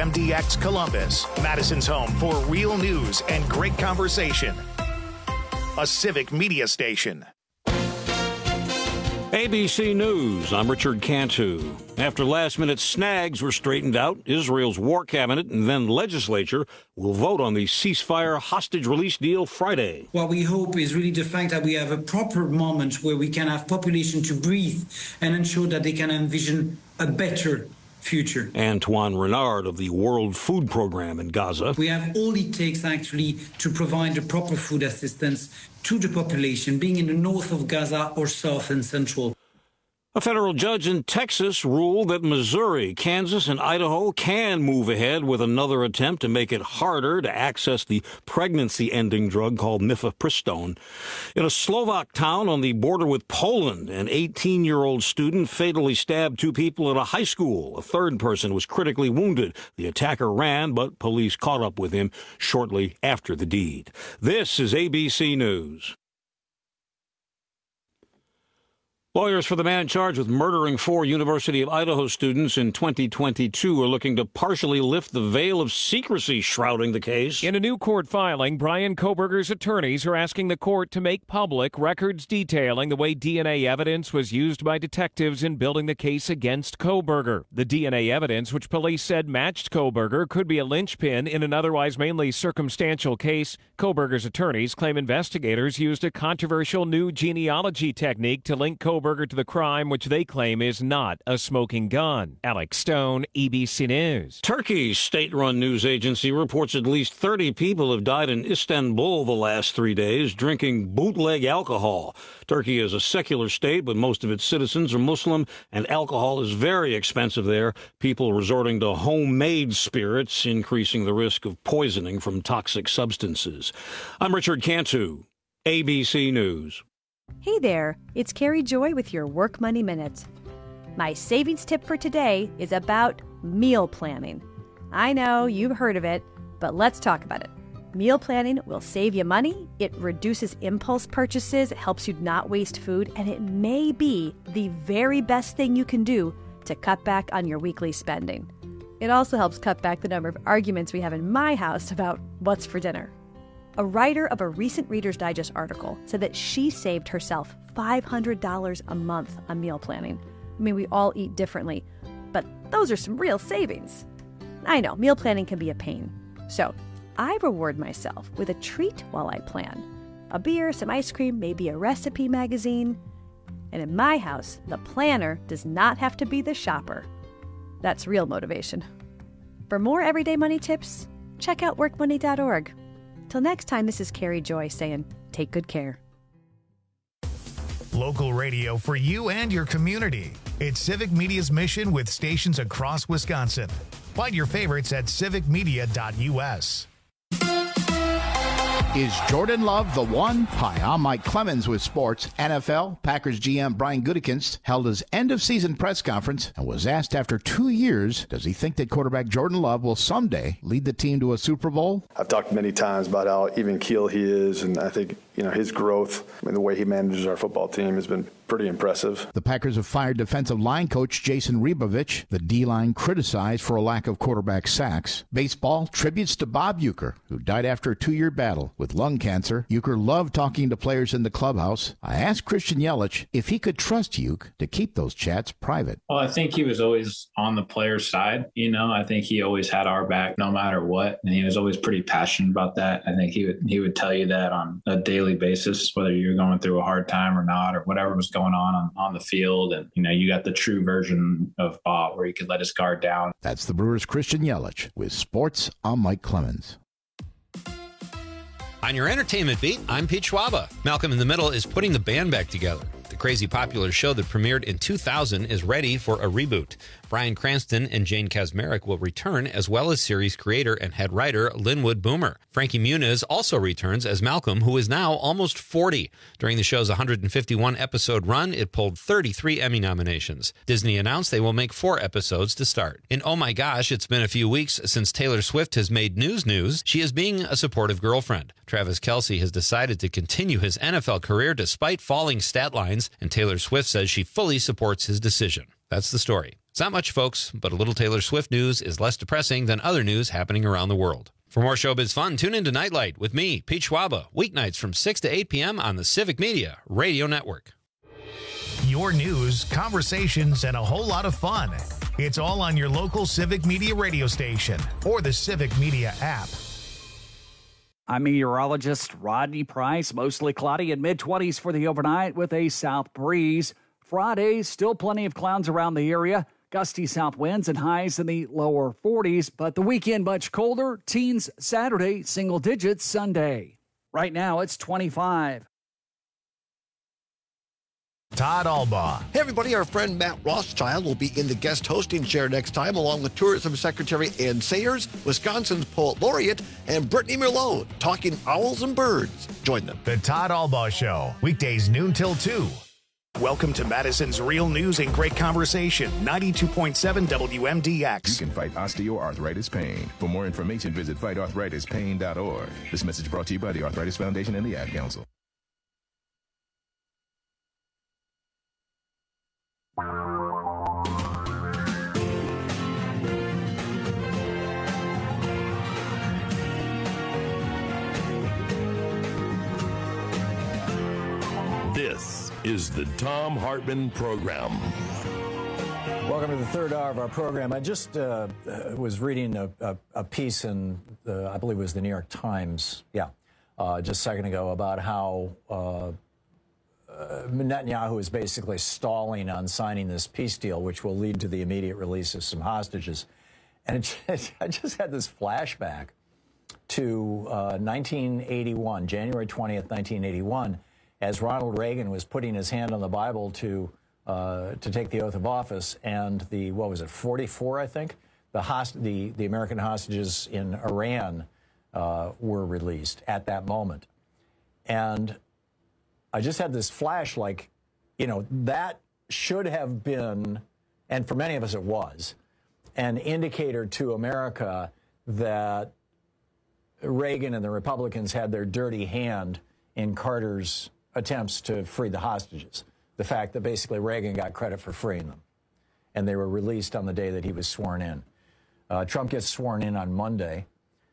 WMDX Columbus, Madison's home for real news and great conversation. A civic media station. ABC News, I'm Richard Cantu. After last-minute snags were straightened out, Israel's war cabinet and then legislature will vote on the ceasefire hostage release deal Friday. What we hope is really the fact that we have a proper moment where we can have population to breathe and ensure that they can envision a better future. Antoine Renard of the World Food Program in Gaza. We have all it takes actually to provide the proper food assistance to the population, being in the north of Gaza or south and central. A federal judge in Texas ruled that Missouri, Kansas, and Idaho can move ahead with another attempt to make it harder to access the pregnancy-ending drug called mifepristone. In a Slovak town on the border with Poland, an 18-year-old student fatally stabbed two people at a high school. A third person was critically wounded. The attacker ran, but police caught up with him shortly after the deed. This is ABC News. Lawyers for the man charged with murdering 4 University of Idaho students in 2022 are looking to partially lift the veil of secrecy shrouding the case. In a new court filing, Brian Kohberger's attorneys are asking the court to make public records detailing the way DNA evidence was used by detectives in building the case against Kohberger. The DNA evidence, which police said matched Kohberger, could be a linchpin in an otherwise mainly circumstantial case. Kohberger's attorneys claim investigators used a controversial new genealogy technique to link Kohberger to the crime, which they claim is not a smoking gun. Alex Stone, ABC News. Turkey's state-run news agency reports at least 30 people have died in Istanbul the last 3 days drinking bootleg alcohol. Turkey is a secular state, but most of its citizens are Muslim, and alcohol is very expensive there. People resorting to homemade spirits, increasing the risk of poisoning from toxic substances. I'm Richard Cantu, ABC News. Hey there, it's Carrie Joy with your Work Money Minute. My savings tip for today is about meal planning. I know you've heard of it, but let's talk about it. Meal planning will save you money, it reduces impulse purchases, it helps you not waste food, and it may be the very best thing you can do to cut back on your weekly spending. It also helps cut back the number of arguments we have in my house about what's for dinner. A writer of a recent Reader's Digest article said that she saved herself $500 a month on meal planning. I mean, we all eat differently, but those are some real savings. I know, meal planning can be a pain. So I reward myself with a treat while I plan. A beer, some ice cream, maybe a recipe magazine. And in my house, the planner does not have to be the shopper. That's real motivation. For more everyday money tips, check out workmoney.org. Till next time, this is Carrie Joy saying, take good care. Local radio for you and your community. It's Civic Media's mission with stations across Wisconsin. Find your favorites at civicmedia.us. Is Jordan Love the one? Hi, I'm Mike Clemens with sports. NFL, Packers GM Brian Gutekunst held his end-of-season press conference and was asked after 2 years, does he think that quarterback Jordan Love will someday lead the team to a Super Bowl? I've talked many times about how even keel he is, and I think his growth and the way he manages our football team has been pretty impressive. The Packers have fired defensive line coach Jason Rebovich. The D-line criticized for a lack of quarterback sacks. Baseball tributes to Bob Uecker, who died after a 2-year battle with lung cancer. Uecker loved talking to players in the clubhouse. I asked Christian Yelich if he could trust Uecker to keep those chats private. Well, I think he was always on the player's side. I think he always had our back no matter what, and he was always pretty passionate about that. I think he would tell you that on a daily basis, whether you're going through a hard time or not, or whatever was going on the field. And, you got the true version of Bob where he could let his guard down. That's the Brewers' Christian Yelich with sports. I'm Mike Clemens. On your entertainment beat, I'm Pete Schwaba. Malcolm in the Middle is putting the band back together. The crazy popular show that premiered in 2000 is ready for a reboot. Bryan Cranston and Jane Kaczmarek will return, as well as series creator and head writer Linwood Boomer. Frankie Muniz also returns as Malcolm, who is now almost 40. During the show's 151-episode run, it pulled 33 Emmy nominations. Disney announced they will make 4 episodes to start. In Oh My Gosh, it's been a few weeks since Taylor Swift has made news. She is being a supportive girlfriend. Travis Kelce has decided to continue his NFL career despite falling stat lines, and Taylor Swift says she fully supports his decision. That's the story. It's not much, folks, but a little Taylor Swift news is less depressing than other news happening around the world. For more showbiz fun, tune into Nightlight with me, Pete Schwaba, weeknights from 6 to 8 p.m. on the Civic Media Radio Network. Your news, conversations, and a whole lot of fun. It's all on your local Civic Media radio station or the Civic Media app. I'm meteorologist Rodney Price. Mostly cloudy and mid-20s for the overnight with a south breeze. Friday, still plenty of clouds around the area. Gusty south winds and highs in the lower 40s. But the weekend much colder. Teens Saturday, single digits Sunday. Right now, it's 25. Todd Albaugh. Hey, everybody. Our friend Matt Rothschild will be in the guest hosting chair next time, along with Tourism Secretary Ann Sayers, Wisconsin's Poet Laureate, and Brittany Merlot, talking owls and birds. Join them. The Todd Albaugh Show, weekdays noon till 2. Welcome to Madison's Real News and Great Conversation, 92.7 WMDX. You can fight osteoarthritis pain. For more information, visit fightarthritispain.org. This message brought to you by the Arthritis Foundation and the Ad Council. This is the Thom Hartmann Program. Welcome to the third hour of our program. I just was reading a piece in, I believe it was the New York Times, just a second ago, about how Netanyahu is basically stalling on signing this peace deal, which will lead to the immediate release of some hostages. And I just had this flashback to 1981, January 20th, 1981, as Ronald Reagan was putting his hand on the Bible to take the oath of office, and the, 44, I think, the American hostages in Iran were released at that moment. And I just had this flash, that should have been, and for many of us it was, an indicator to America that Reagan and the Republicans had their dirty hand in Carter's attempts to free the hostages. The fact that basically Reagan got credit for freeing them, and they were released on the day that he was sworn in. Trump gets sworn in on Monday.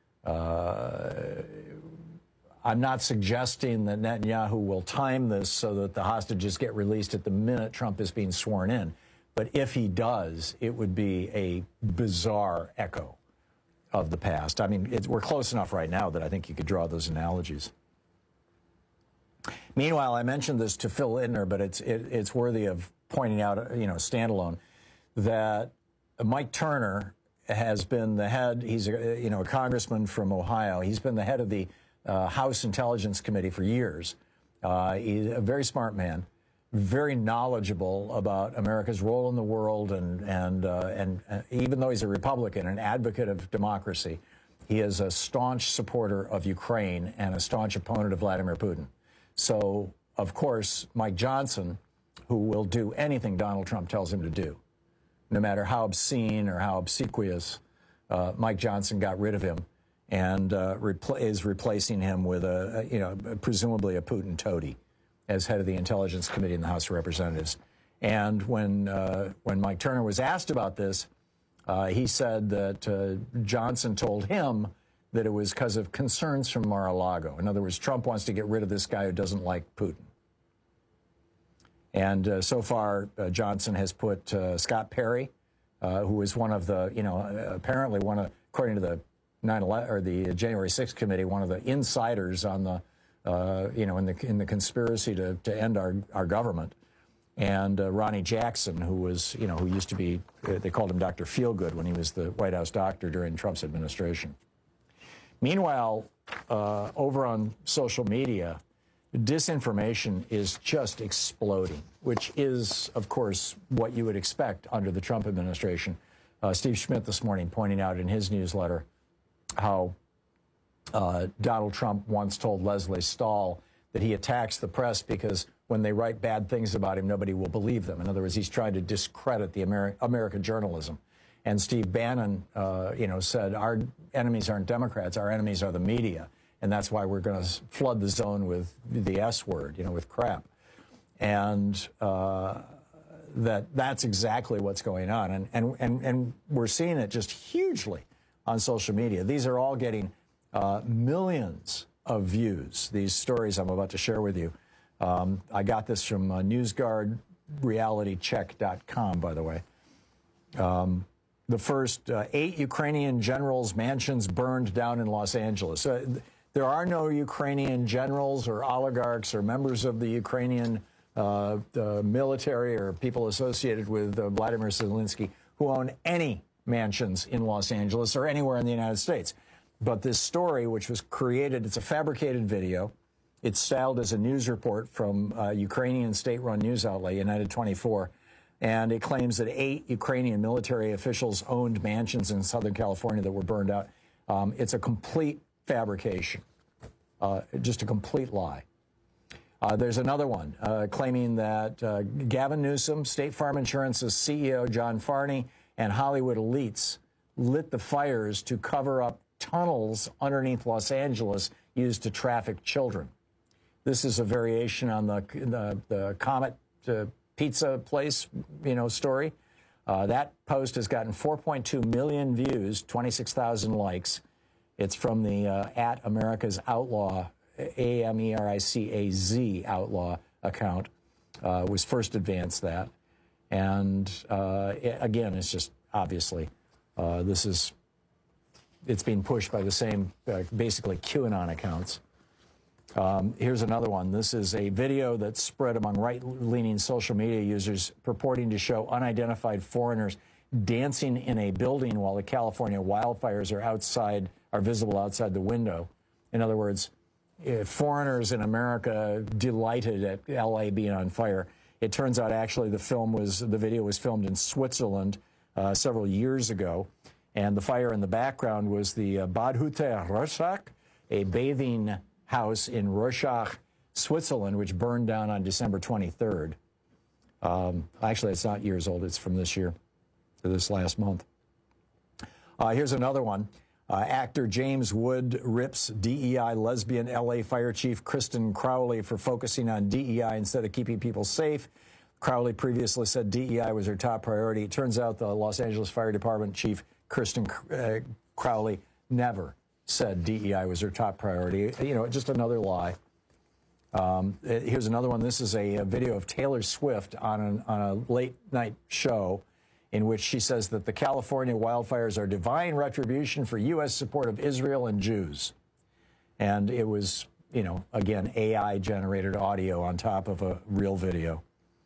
I'm not suggesting that Netanyahu will time this so that the hostages get released at the minute Trump is being sworn in. But if he does, it would be a bizarre echo of the past. I mean, we're close enough right now that I think you could draw those analogies. Meanwhile, I mentioned this to Phil Ittner, but it's worthy of pointing out, standalone, that Mike Turner has been the head. He's a congressman from Ohio. He's been the head of the House Intelligence Committee for years. He's a very smart man, very knowledgeable about America's role in the world, and even though he's a Republican, an advocate of democracy, he is a staunch supporter of Ukraine and a staunch opponent of Vladimir Putin. So, of course, Mike Johnson, who will do anything Donald Trump tells him to do, no matter how obscene or how obsequious, Mike Johnson got rid of him and is replacing him with presumably a Putin toady as head of the Intelligence Committee in the House of Representatives. And when Mike Turner was asked about this, he said that Johnson told him that it was because of concerns from Mar-a-Lago. In other words, Trump wants to get rid of this guy who doesn't like Putin. And so far, Johnson has put Scott Perry, who was one of the, apparently according to the 9/11 or the January 6th committee, one of the insiders on the, in the conspiracy to end our government, and Ronnie Jackson, who was, who used to be, they called him Dr. Feelgood when he was the White House doctor during Trump's administration. Meanwhile, over on social media, disinformation is just exploding, which is, of course, what you would expect under the Trump administration. Steve Schmidt this morning pointing out in his newsletter how Donald Trump once told Leslie Stahl that he attacks the press because when they write bad things about him, nobody will believe them. In other words, he's trying to discredit the American journalism. And Steve Bannon, said, our enemies aren't Democrats, our enemies are the media. And that's why we're going to flood the zone with the S word, with crap. And that's exactly what's going on. And we're seeing it just hugely on social media. These are all getting millions of views, these stories I'm about to share with you. I got this from NewsGuardRealityCheck.com, by the way. The first 8 Ukrainian generals' mansions burned down in Los Angeles. There are no Ukrainian generals or oligarchs or members of the Ukrainian military or people associated with Vladimir Zelensky who own any mansions in Los Angeles or anywhere in the United States. But this story, which was created, it's a fabricated video. It's styled as a news report from a Ukrainian state-run news outlet, United 24, and it claims that 8 Ukrainian military officials owned mansions in Southern California that were burned out. It's a complete fabrication, just a complete lie. There's another one claiming that Gavin Newsom, State Farm Insurance's CEO John Farney, and Hollywood elites lit the fires to cover up tunnels underneath Los Angeles used to traffic children. This is a variation on the Comet pizza place, story. That post has gotten 4.2 million views, 26,000 likes. It's from the at America's Outlaw, AMERICAZ Outlaw account. Was first advanced that. And again, it's just obviously it's being pushed by the same basically QAnon accounts. Here's another one. This is a video that's spread among right-leaning social media users purporting to show unidentified foreigners dancing in a building while the California wildfires are visible outside the window. In other words, foreigners in America delighted at L.A. being on fire. It turns out actually the video was filmed in Switzerland several years ago, and the fire in the background was the Bad Hütte Rorschach, a bathing house in Rorschach, Switzerland, which burned down on December 23rd. Actually, it's not years old. It's from this year, this last month. Here's another one. Actor James Wood rips DEI lesbian L.A. Fire Chief Kristen Crowley for focusing on DEI instead of keeping people safe. Crowley previously said DEI was her top priority. It turns out the Los Angeles Fire Department Chief Kristen Crowley never said DEI was her top priority. Just another lie. Here's another one. This is a video of Taylor Swift on a late-night show in which she says that the California wildfires are divine retribution for U.S. support of Israel and Jews. And it was, again, AI-generated audio on top of a real video.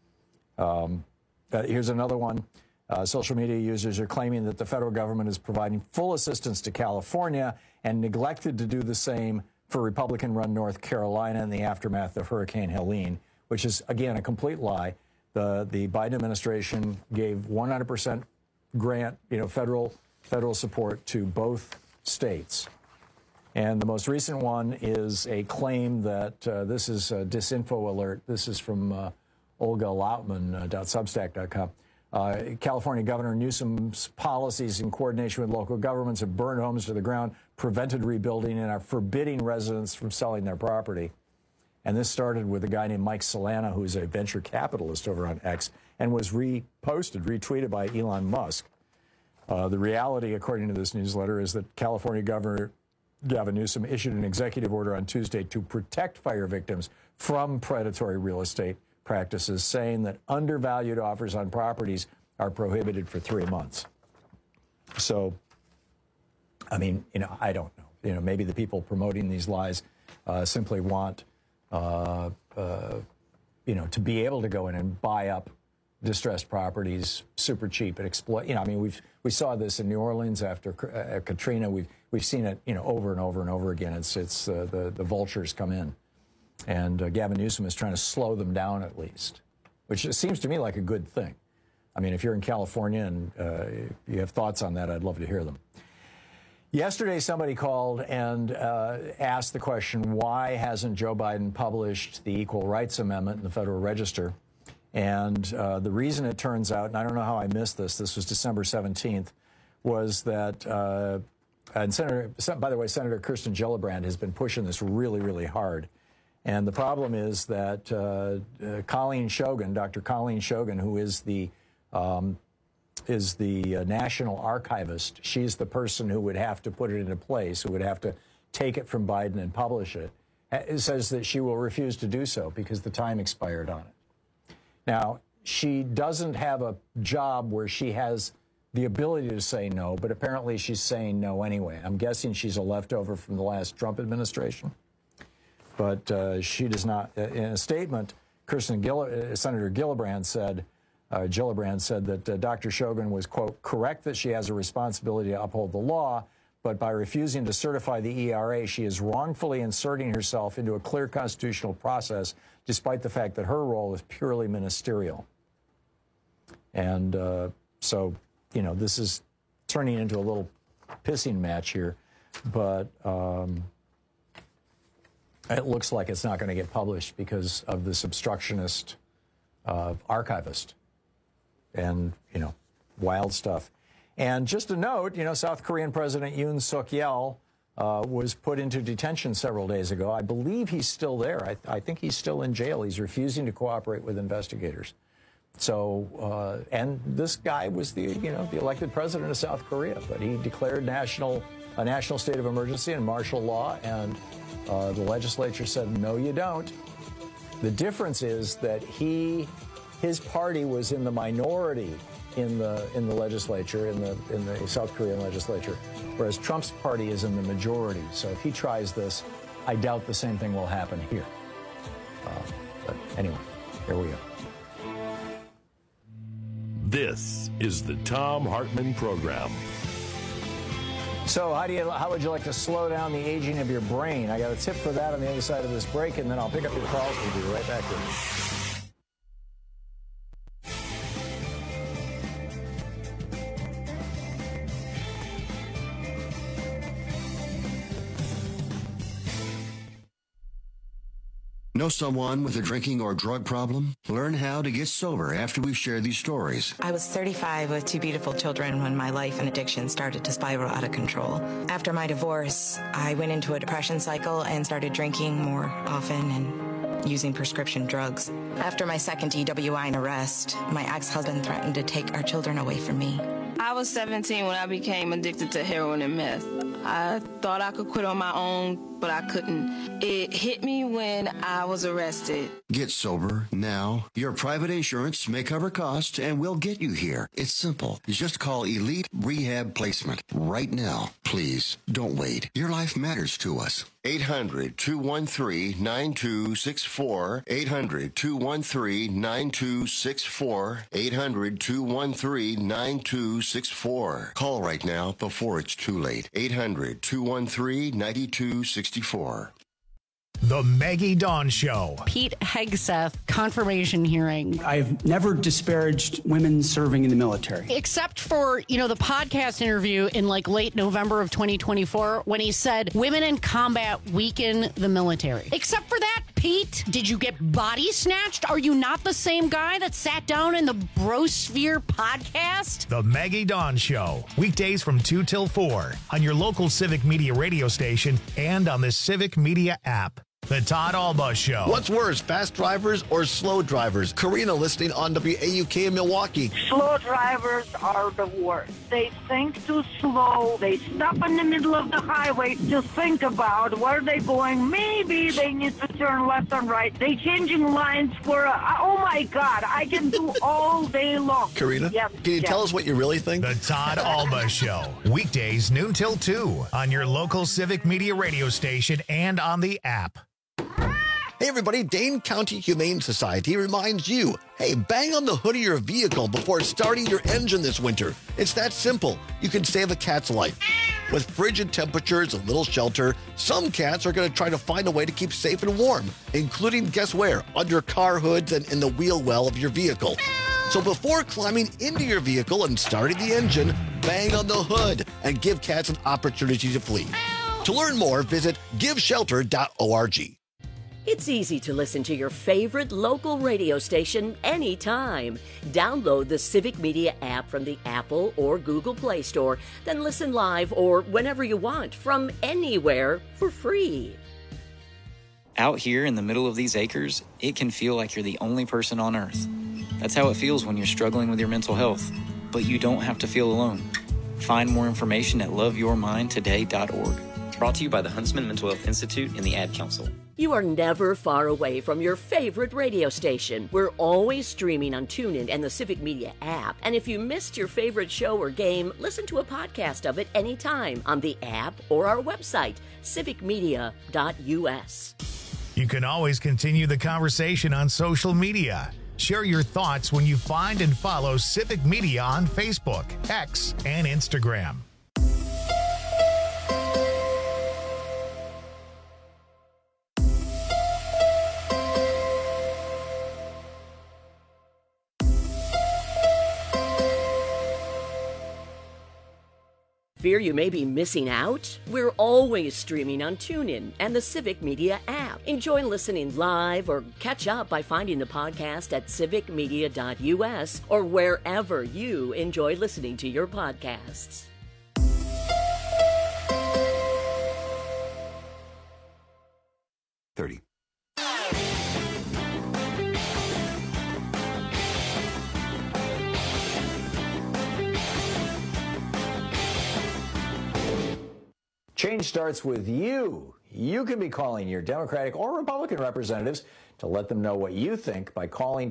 Here's another one. Social media users are claiming that the federal government is providing full assistance to California and neglected to do the same for Republican-run North Carolina in the aftermath of Hurricane Helene, which is, again, a complete lie. The Biden administration gave 100% grant, federal support to both states. And the most recent one is a claim that this is a disinfo alert. This is from Olga Lautman.substack.com. California Governor Newsom's policies in coordination with local governments have burned homes to the ground, prevented rebuilding, and are forbidding residents from selling their property. And this started with a guy named Mike Solana, who's a venture capitalist over on X, and was retweeted by Elon Musk. The reality, according to this newsletter, is that California Governor Gavin Newsom issued an executive order on Tuesday to protect fire victims from predatory real estate practices, saying that undervalued offers on properties are prohibited for 3 months. So, I mean, I don't know. Maybe the people promoting these lies simply want, to be able to go in and buy up distressed properties super cheap and exploit. We saw this in New Orleans after Katrina. We've seen it, over and over and over again. It's the vultures come in. And Gavin Newsom is trying to slow them down at least, which seems to me like a good thing. I mean, if you're in California and you have thoughts on that, I'd love to hear them. Yesterday, somebody called and asked the question, why hasn't Joe Biden published the Equal Rights Amendment in the Federal Register? And the reason it turns out, and I don't know how I missed this was December 17th, was that, and by the way, Senator Kirsten Gillibrand has been pushing this really, really hard. And the problem is that Colleen Shogan, Dr. Colleen Shogan, who is the national archivist, she's the person who would have to put it into place, who would have to take it from Biden and publish it. It says that she will refuse to do so because the time expired on it. Now, she doesn't have a job where she has the ability to say no, but apparently she's saying no anyway. I'm guessing she's a leftover from the last Trump administration. But she does not. In a statement, Senator Gillibrand said that Dr. Shogan was, quote, correct that she has a responsibility to uphold the law, but by refusing to certify the ERA, she is wrongfully inserting herself into a clear constitutional process, despite the fact that her role is purely ministerial. And so, you know, this is turning into a little pissing match here, but it looks like it's not going to get published because of this obstructionist archivist and, you know, wild stuff. And just a note, you know, South Korean President Yoon Suk-yeol was put into detention several days ago. I believe he's still there. I think he's still in jail. He's refusing to cooperate with investigators. So, and this guy was the elected president of South Korea, but he declared a national state of emergency and martial law, and the legislature said, no, you don't. The difference is that his party was in the minority in the legislature, in the South Korean legislature, whereas Trump's party is in the majority. So if he tries this, I doubt the same thing will happen here. But anyway, here we go. This is the Thom Hartmann Program. So how would you like to slow down the aging of your brain? I got a tip for that on the other side of this break, and then I'll pick up your calls. We'll be right back with you. Know someone with a drinking or drug problem? Learn how to get sober after we share these stories. I was 35 with 2 beautiful children when my life and addiction started to spiral out of control. After my divorce, I went into a depression cycle and started drinking more often and using prescription drugs. After my second DWI and arrest, my ex-husband threatened to take our children away from me. I was 17 when I became addicted to heroin and meth. I thought I could quit on my own, but I couldn't. It hit me when I was arrested. Get sober now. Your private insurance may cover costs and we'll get you here. It's simple. You just call Elite Rehab Placement right now. Please don't wait. Your life matters to us. 800-213-9264. 800-213-9264. 800-213-9264. Call right now before it's too late. 800-213-9264. The Maggie Dawn Show. Pete Hegseth confirmation hearing. I've never disparaged women serving in the military. Except for, the podcast interview in late November of 2024 when he said women in combat weaken the military. Except for that, Pete, did you get body snatched? Are you not the same guy that sat down in the Brosphere podcast? The Maggie Dawn Show. Weekdays from 2 till 4 on your local Civic Media radio station and on the Civic Media app. The Todd Alba Show. What's worse, fast drivers or slow drivers? Karina listening on WAUK in Milwaukee. Slow drivers are the worst. They think too slow. They stop in the middle of the highway to think about where they're going. Maybe they need to turn left and right. They changing lines for, oh my God, I can do all day long. Karina, can you tell us what you really think? The Todd Alba Show. Weekdays noon till 2 on your local Civic Media radio station and on the app. Hey everybody, Dane County Humane Society reminds you, hey, bang on the hood of your vehicle before starting your engine this winter. It's that simple. You can save a cat's life. With frigid temperatures and little shelter, some cats are going to try to find a way to keep safe and warm, including, guess where? Under car hoods and in the wheel well of your vehicle. So before climbing into your vehicle and starting the engine, bang on the hood and give cats an opportunity to flee. To learn more, visit giveshelter.org. It's easy to listen to your favorite local radio station anytime. Download the Civic Media app from the Apple or Google Play Store, then listen live or whenever you want from anywhere for free. Out here in the middle of these acres, it can feel like you're the only person on Earth. That's how it feels when you're struggling with your mental health. But you don't have to feel alone. Find more information at loveyourmindtoday.org. Brought to you by the Huntsman Mental Health Institute and the Ad Council. You are never far away from your favorite radio station. We're always streaming on TuneIn and the Civic Media app. And if you missed your favorite show or game, listen to a podcast of it anytime on the app or our website, civicmedia.us. You can always continue the conversation on social media. Share your thoughts when you find and follow Civic Media on Facebook, X, and Instagram. Fear you may be missing out? We're always streaming on TuneIn and the Civic Media app. Enjoy listening live or catch up by finding the podcast at civicmedia.us or wherever you enjoy listening to your podcasts. Change starts with you. You can be calling your Democratic or Republican representatives to let them know what you think by calling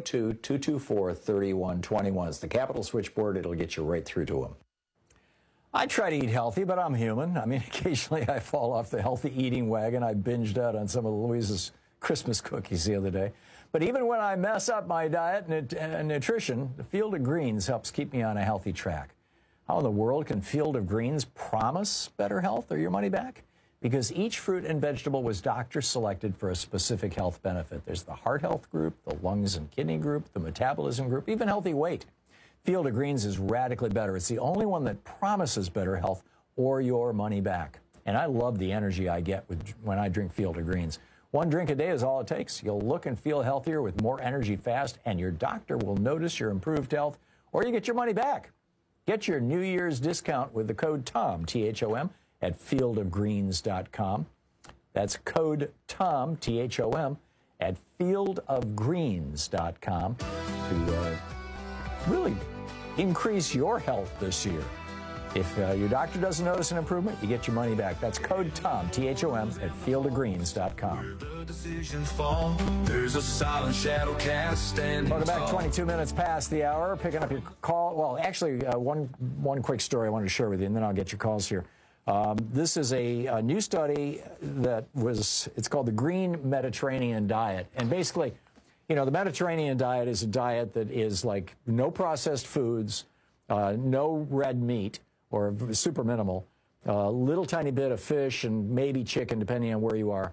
202-224-3121. It's the Capitol switchboard. It'll get you right through to them. I try to eat healthy, but I'm human. I mean, occasionally I fall off the healthy eating wagon. I binged out on some of Louise's Christmas cookies the other day. But even when I mess up my diet and nutrition, the Field of Greens helps keep me on a healthy track. How in the world can Field of Greens promise better health or your money back? Because each fruit and vegetable was doctor selected for a specific health benefit. There's the heart health group, the lungs and kidney group, the metabolism group, even healthy weight. Field of Greens is radically better. It's the only one that promises better health or your money back. And I love the energy I get when I drink Field of Greens. One drink a day is all it takes. You'll look and feel healthier with more energy fast, and your doctor will notice your improved health, or you get your money back. Get your New Year's discount with the code TOM, T-H-O-M, at fieldofgreens.com. That's code TOM, T-H-O-M, at fieldofgreens.com to really increase your health this year. If your doctor doesn't notice an improvement, you get your money back. That's code TOM, T-H-O-M, at fieldofgreens.com. There's a silent shadow cast. Welcome back, 22 minutes past the hour. Picking up your call. Well, actually, one quick story I wanted to share with you, and then I'll get your calls here. This is a new study it's called the Green Mediterranean Diet. And basically, you know, the Mediterranean diet is a diet that is like no processed foods, no red meat, or super minimal, little tiny bit of fish and maybe chicken, depending on where you are,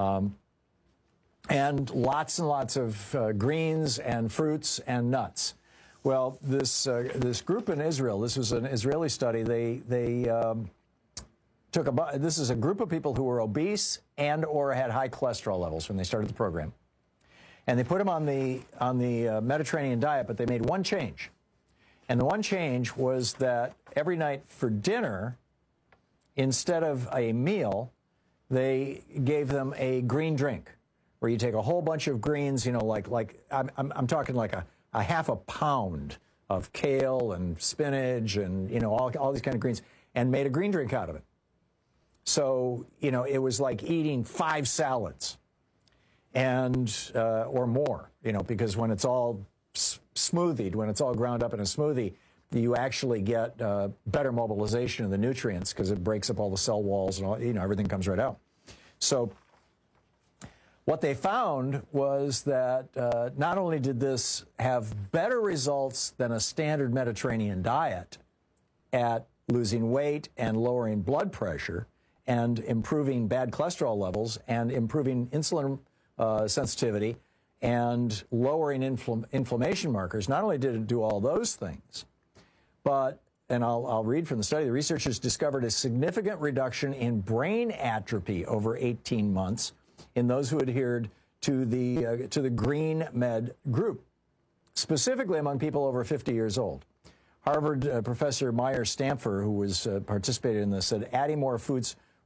and lots of greens and fruits and nuts. Well, this group in Israel, this was an Israeli study. This is a group of people who were obese and or had high cholesterol levels when they started the program, and they put them on the Mediterranean diet, but they made one change. And the one change was that every night for dinner, instead of a meal, they gave them a green drink, where you take a whole bunch of greens, you know, like I'm talking like a half a pound of kale and spinach and, you know, all these kind of greens, and made a green drink out of it. So, you know, it was like eating 5 salads and or more, you know, because when it's all smoothied, when it's all ground up in a smoothie, you actually get better mobilization of the nutrients because it breaks up all the cell walls and all, you know, everything comes right out. So what they found was that not only did this have better results than a standard Mediterranean diet at losing weight and lowering blood pressure and improving bad cholesterol levels and improving insulin sensitivity and lowering inflammation markers. Not only did it do all those things, but, and I'll read from the study, the researchers discovered a significant reduction in brain atrophy over 18 months in those who adhered to the Green Med group, specifically among people over 50 years old. Harvard professor Meyer Stamfer, who was participated in this, said adding more fruits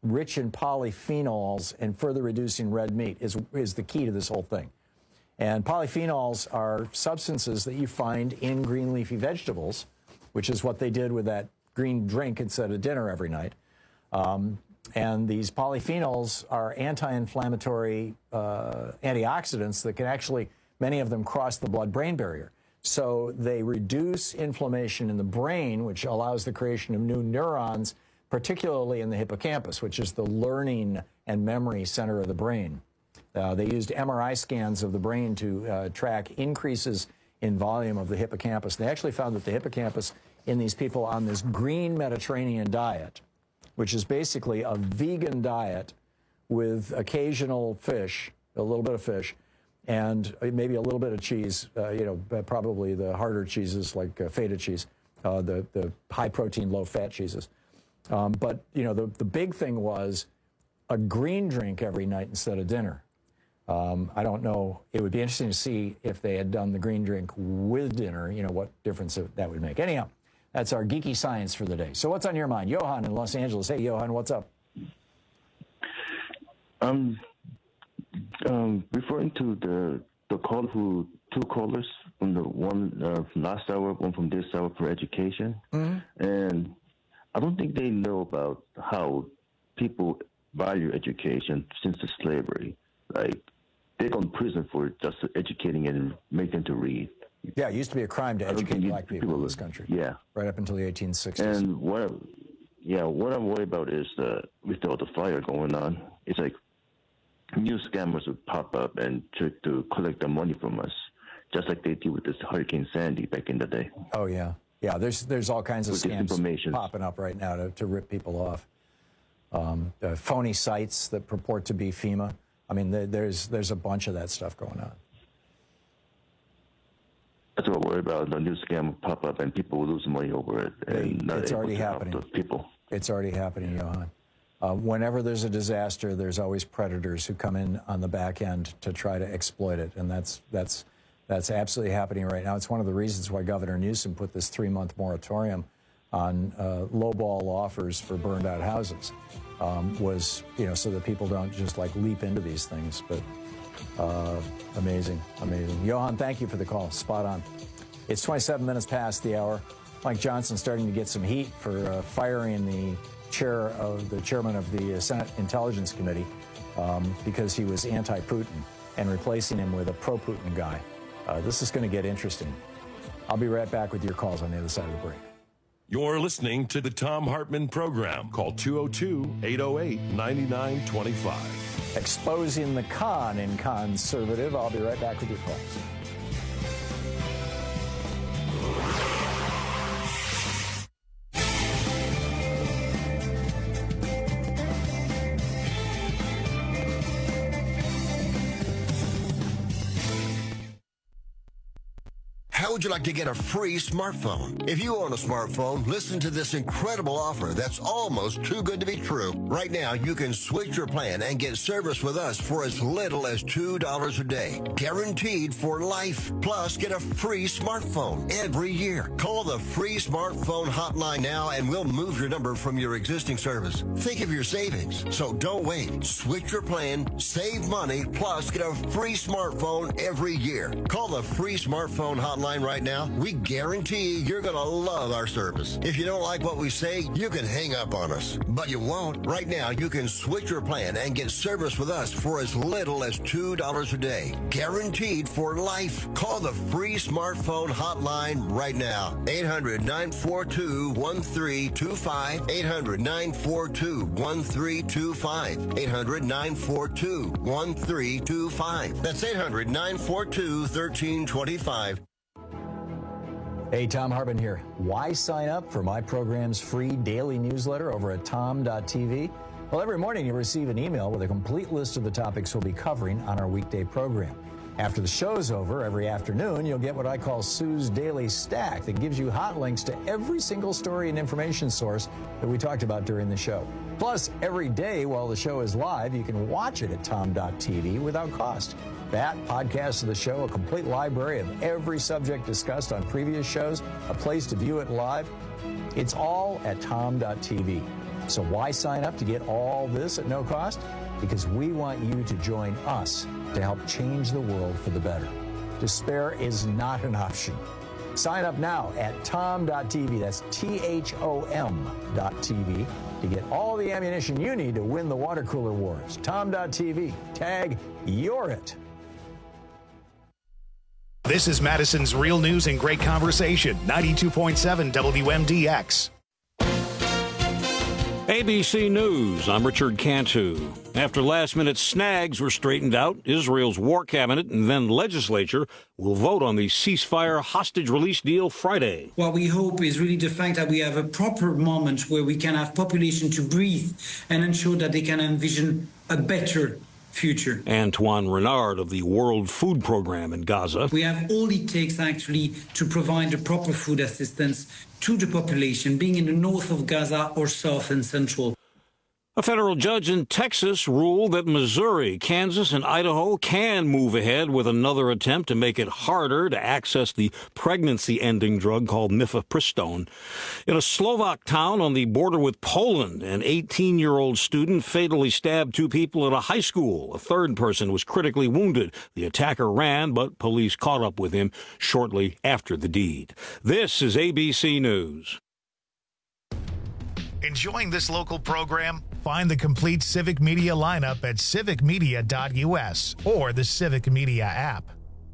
rich in polyphenols and further reducing red meat is the key to this whole thing. And polyphenols are substances that you find in green leafy vegetables, which is what they did with that green drink instead of dinner every night. And these polyphenols are anti-inflammatory antioxidants that can actually, many of them cross the blood-brain barrier. So they reduce inflammation in the brain, which allows the creation of new neurons, particularly in the hippocampus, which is the learning and memory center of the brain. They used MRI scans of the brain to track increases in volume of the hippocampus. They actually found that the hippocampus in these people on this green Mediterranean diet, which is basically a vegan diet with occasional fish, a little bit of fish, and maybe a little bit of cheese, probably the harder cheeses like feta cheese, the high-protein, low-fat cheeses. But the big thing was a green drink every night instead of dinner. I don't know. It would be interesting to see if they had done the green drink with dinner, what difference that would make. Anyhow, that's our geeky science for the day. So what's on your mind? Johan in Los Angeles. Hey, Johan, what's up? Referring to the call who two callers from the one last hour, one from this hour for education. Mm-hmm. And I don't think they know about how people value education since the slavery. Like, they go to prison for just educating and making them to read. Yeah, it used to be a crime to educate black people in this country. Yeah. Right up until the 1860s. And what I'm worried about is with all the fire going on, it's like new scammers would pop up and try to collect the money from us, just like they did with this Hurricane Sandy back in the day. Oh, yeah. Yeah, there's all kinds of scams popping up right now to rip people off. Phony sites that purport to be FEMA. I mean, there's a bunch of that stuff going on. That's what I worry about. The new scam will pop up and people will lose money over it. And it's already happening. People. It's already happening, Johan. Whenever there's a disaster, there's always predators who come in on the back end to try to exploit it, and that's absolutely happening right now. It's one of the reasons why Governor Newsom put this 3-month moratorium on lowball offers for burned out houses, was so that people don't just like leap into these things. But amazing. Johan, thank you for the call. Spot on. It's 27 minutes past the hour. Mike Johnson starting to get some heat for firing the chairman of the Senate Intelligence Committee because he was anti-Putin and replacing him with a pro-Putin guy. This is going to get interesting. I'll be right back with your calls on the other side of the break. You're listening to the Thom Hartmann Program. Call 202-808-9925. Exposing the con in conservative. I'll be right back with your calls. How would you like to get a free smartphone? If you own a smartphone, listen to this incredible offer that's almost too good to be true. Right now, you can switch your plan and get service with us for as little as $2 a day. Guaranteed for life. Plus, get a free smartphone every year. Call the free smartphone hotline now and we'll move your number from your existing service. Think of your savings. So don't wait. Switch your plan, save money, plus get a free smartphone every year. Call the free smartphone hotline right now. We guarantee you're going to love our service. If you don't like what we say, you can hang up on us. But you won't. Right now, you can switch your plan and get service with us for as little as $2 a day. Guaranteed for life. Call the free smartphone hotline right now. 800-942-1325. 800-942-1325. 800-942-1325. That's 800-942-1325. Hey, Thom Hartmann here. Why sign up for my program's free daily newsletter over at tom.tv? Well, every morning you'll receive an email with a complete list of the topics we'll be covering on our weekday program. After the show's over, every afternoon, you'll get what I call Sue's Daily Stack that gives you hot links to every single story and information source that we talked about during the show. Plus, every day while the show is live, you can watch it at tom.tv without cost. That, podcasts of the show, a complete library of every subject discussed on previous shows, a place to view it live. It's all at tom.tv. So why sign up to get all this at no cost? Because we want you to join us to help change the world for the better. Despair is not an option. Sign up now at tom.tv, that's THOM.tv, to get all the ammunition you need to win the water cooler wars. Tom.tv, tag You're It. This is Madison's Real News and Great Conversation, 92.7 WMDX. ABC News, I'm Richard Cantu. After last-minute snags were straightened out, Israel's war cabinet and then legislature will vote on the ceasefire hostage release deal Friday. What we hope is really the fact that we have a proper moment where we can have population to breathe and ensure that they can envision a better future. Antoine Renard of the World Food Program in Gaza. We have all it takes actually to provide the proper food assistance to the population, being in the north of Gaza or south and central. A federal judge in Texas ruled that Missouri, Kansas, and Idaho can move ahead with another attempt to make it harder to access the pregnancy-ending drug called mifepristone. In a Slovak town on the border with Poland, an 18-year-old student fatally stabbed two people at a high school. A third person was critically wounded. The attacker ran, but police caught up with him shortly after the deed. This is ABC News. Enjoying this local program? Find the complete Civic Media lineup at civicmedia.us or the Civic Media app.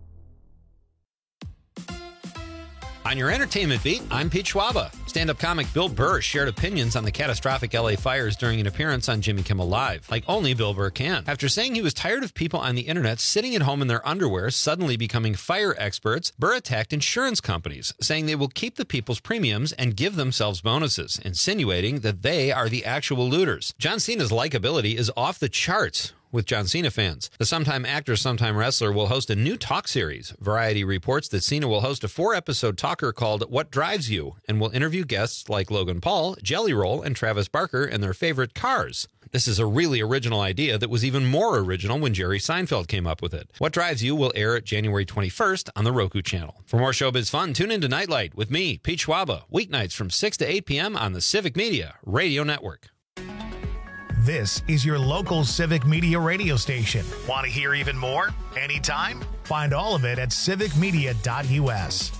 On your entertainment beat, I'm Pete Schwaba. Stand-up comic Bill Burr shared opinions on the catastrophic LA fires during an appearance on Jimmy Kimmel Live, like only Bill Burr can. After saying he was tired of people on the internet sitting at home in their underwear suddenly becoming fire experts, Burr attacked insurance companies, saying they will keep the people's premiums and give themselves bonuses, insinuating that they are the actual looters. John Cena's likability is off the charts with John Cena fans. The sometime actor, sometime wrestler will host a new talk series. Variety reports that Cena will host a 4-episode talker called What Drives You and will interview guests like Logan Paul, Jelly Roll, and Travis Barker and their favorite cars. This is a really original idea that was even more original when Jerry Seinfeld came up with it. What Drives You will air January 21st on the Roku channel. For more showbiz fun, tune into Nightlight with me, Pete Schwaba, weeknights from 6 to 8 p.m. on the Civic Media Radio Network. This is your local Civic Media radio station. Want to hear even more? Anytime? Find all of it at civicmedia.us.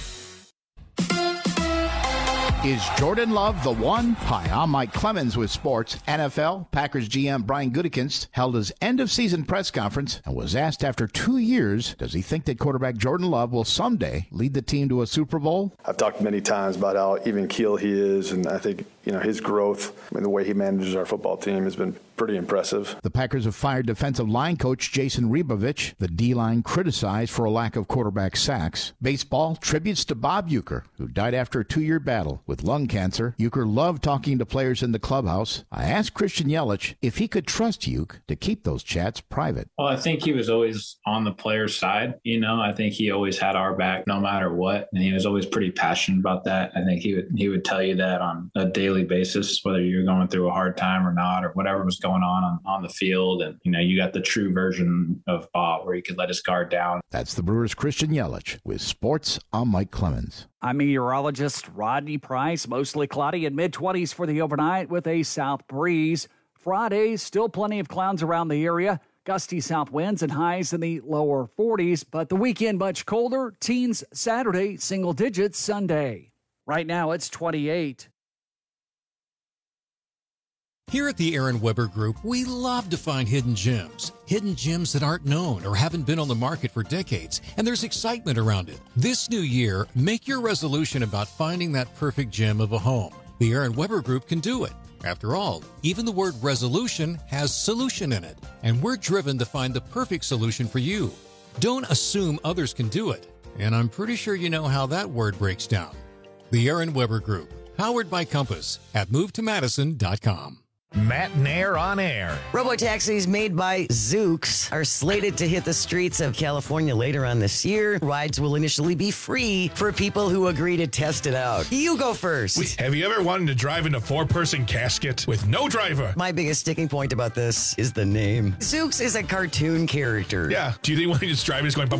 Is Jordan Love the one? Hi, I'm Mike Clemens with sports. NFL Packers GM Brian Gutekunst held his end-of-season press conference and was asked after 2 years, does he think that quarterback Jordan Love will someday lead the team to a Super Bowl? I've talked many times about how even keel he is, and I think his growth and the way he manages our football team has been pretty impressive. The Packers have fired defensive line coach Jason Ribovich. The D-line criticized for a lack of quarterback sacks. Baseball tributes to Bob Uecker, who died after a 2-year battle with lung cancer. Uecker loved talking to players in the clubhouse. I asked Christian Yelich if he could trust Uecker to keep those chats private. Well, I think he was always on the player's side. I think he always had our back no matter what. And he was always pretty passionate about that. I think he would tell you that on a daily basis, whether you're going through a hard time or not, or whatever was going on the field. And, you got the true version of Bob where he could let his guard down. That's the Brewers' Christian Yelich with sports. I'm Mike Clemens. I'm meteorologist Rodney Price. Mostly cloudy and mid-20s for the overnight with a south breeze. Friday, still plenty of clouds around the area. Gusty south winds and highs in the lower 40s. But the weekend much colder. Teens Saturday, single digits Sunday. Right now it's 28. Here at the Aaron Weber Group, we love to find hidden gems that aren't known or haven't been on the market for decades, and there's excitement around it. This new year, make your resolution about finding that perfect gem of a home. The Aaron Weber Group can do it. After all, even the word resolution has solution in it, and we're driven to find the perfect solution for you. Don't assume others can do it, and I'm pretty sure you know how that word breaks down. The Aaron Weber Group, powered by Compass at MoveToMadison.com. Matt Nair on air. Robotaxis made by Zoox are slated to hit the streets of California later on this year. Rides will initially be free for people who agree to test it out. You go first. Wait, have you ever wanted to drive in a 4-person casket with no driver? My biggest sticking point about this is the name. Zoox is a cartoon character. Yeah. Do you think when you just drive, it's going...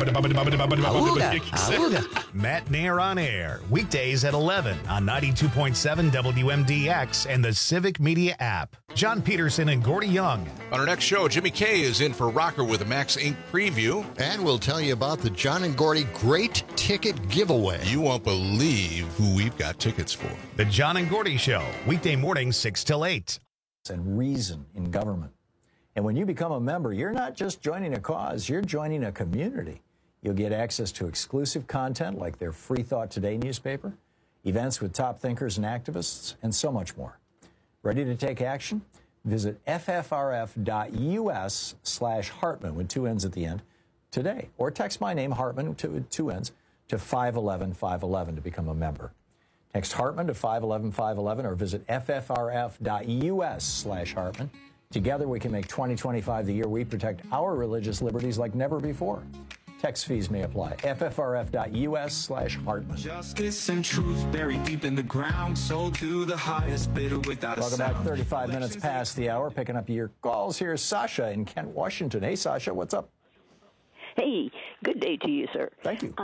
Matt Nair on air. Weekdays at 11 on 92.7 WMDX and the Civic Media app. John Peterson and Gordy Young. On our next show, Jimmy Kay is in for Rocker with a Max Inc. preview. And we'll tell you about the John and Gordy Great Ticket Giveaway. You won't believe who we've got tickets for. The John and Gordy Show, weekday mornings 6 till 8. And reason in government. And when you become a member, you're not just joining a cause, you're joining a community. You'll get access to exclusive content like their Free Thought Today newspaper, events with top thinkers and activists, and so much more. Ready to take action? Visit ffrf.us/Hartman with 2 N's at the end today, or text my name, Hartman, to 2 N's, to 511-511 to become a member. Text Hartman to 511-511 or visit ffrf.us/Hartman. Together we can make 2025 the year we protect our religious liberties like never before. Text fees may apply. ffrf.us/Hartman. Justice and truth buried deep in the ground, so to the highest bidder without Welcome back. 35 minutes past the hour. Picking up your calls. Here's Sasha in Kent, Washington. Hey, Sasha, what's up? Hey, good day to you, sir. Thank you.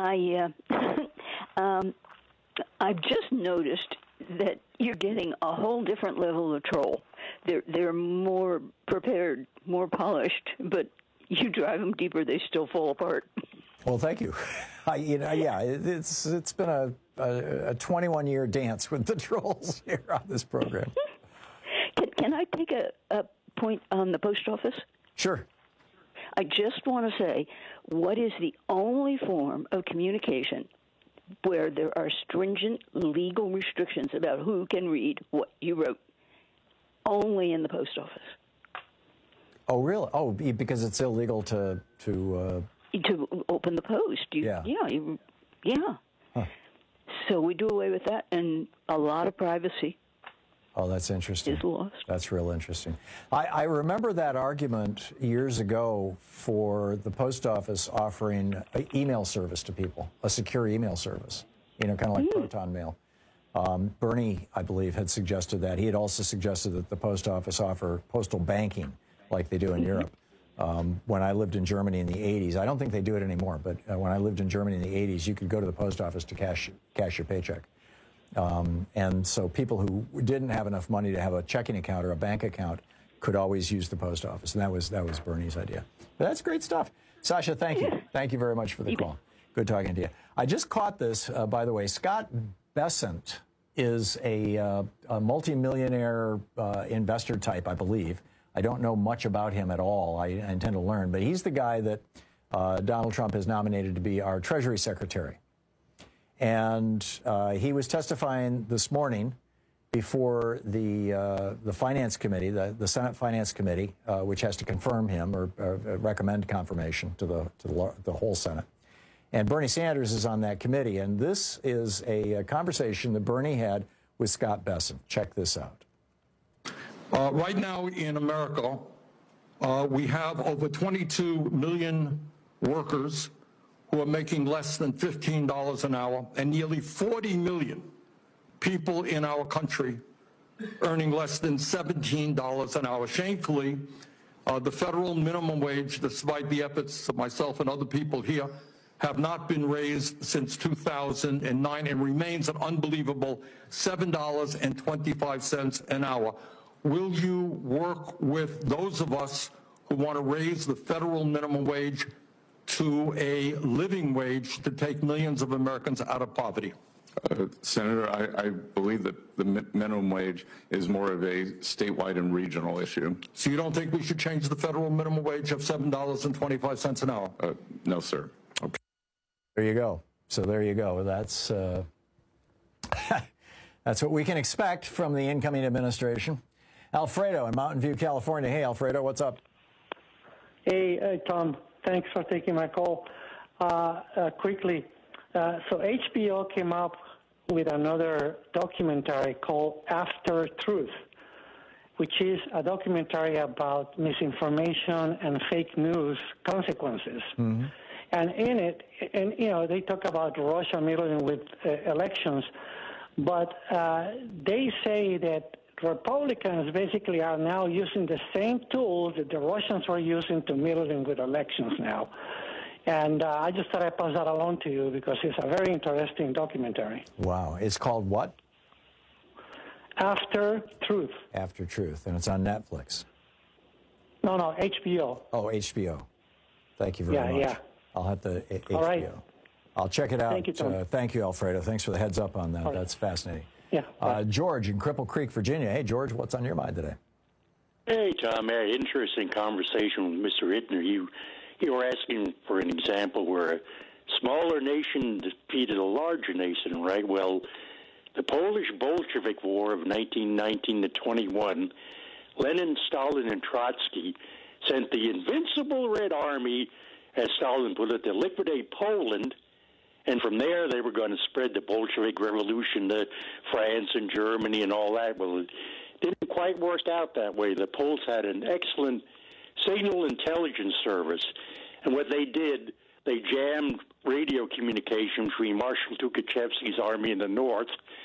I've just noticed that you're getting a whole different level of troll. They're more prepared, more polished, but you drive them deeper, they still fall apart. Well, thank you. It's been a 21-year dance with the trolls here on this program. Can I take a point on the post office? Sure. I just want to say, what is the only form of communication where there are stringent legal restrictions about who can read what you wrote? Only in the post office. Oh, really? Oh, because it's illegal to open the post. Yeah. Huh. So we do away with that, and a lot of privacy. Oh, that's interesting. Is lost. That's real interesting. I remember that argument years ago for the post office offering an email service to people, a secure email service, kind of like Proton Mail. Bernie, I believe, had suggested that. He had also suggested that the post office offer postal banking like they do in Europe. When I lived in Germany in the 80s, I don't think they do it anymore, but when I lived in Germany in the 80s, you could go to the post office to cash your paycheck. And so people who didn't have enough money to have a checking account or a bank account could always use the post office. And that was Bernie's idea. But that's great stuff. Sasha, thank you. Thank you very much for the call. Good talking to you. I just caught this, by the way. Scott Bessent is a multimillionaire investor type, I believe. I don't know much about him at all. I intend to learn. But he's the guy that Donald Trump has nominated to be our Treasury Secretary. And he was testifying this morning before the Finance Committee, the Senate Finance Committee, which has to confirm him or recommend confirmation to the whole Senate. And Bernie Sanders is on that committee. And this is a conversation that Bernie had with Scott Bessent. Check this out. Right now in America, we have over 22 million workers who are making less than $15 an hour, and nearly 40 million people in our country earning less than $17 an hour. Shamefully, the federal minimum wage, despite the efforts of myself and other people here, have not been raised since 2009 and remains an unbelievable $7.25 an hour. Will you work with those of us who want to raise the federal minimum wage to a living wage to take millions of Americans out of poverty? Senator, I believe that the minimum wage is more of a statewide and regional issue. So you don't think we should change the federal minimum wage of $7.25 an hour? No, sir. Okay. There you go. So there you go. That's that's what we can expect from the incoming administration. Alfredo in Mountain View, California. Hey, Alfredo, what's up? Hey, Tom. Thanks for taking my call. Quickly, so HBO came up with another documentary called After Truth. which is a documentary about misinformation and fake news consequences. Mm-hmm. And in it, and they talk about Russia meddling with elections, but they say that Republicans basically are now using the same tools that the Russians were using to meddling with elections now. And I just thought I'd pass that along to you because it's a very interesting documentary. Wow. It's called what? After Truth. After Truth. And it's on Netflix. No, HBO. Oh, HBO. Thank you very much. Yeah. I'll have to HBO. All right. I'll check it out. Thank you, Tom. Thank you, Alfredo. Thanks for the heads up on that. Right. That's fascinating. Yeah. George in Cripple Creek, Virginia. Hey, George, what's on your mind today? Hey, Tom. Very interesting conversation with Mr. Hittner. You were asking for an example where a smaller nation defeated a larger nation, right? Well, the Polish Bolshevik War of 1919 to 21, Lenin, Stalin, and Trotsky sent the invincible Red Army, as Stalin put it, to liquidate Poland. And from there, they were going to spread the Bolshevik Revolution to France and Germany and all that. Well, it didn't quite work out that way. The Poles had an excellent signal intelligence service. And what they did, they jammed radio communication between Marshal Tukhachevsky's army in the north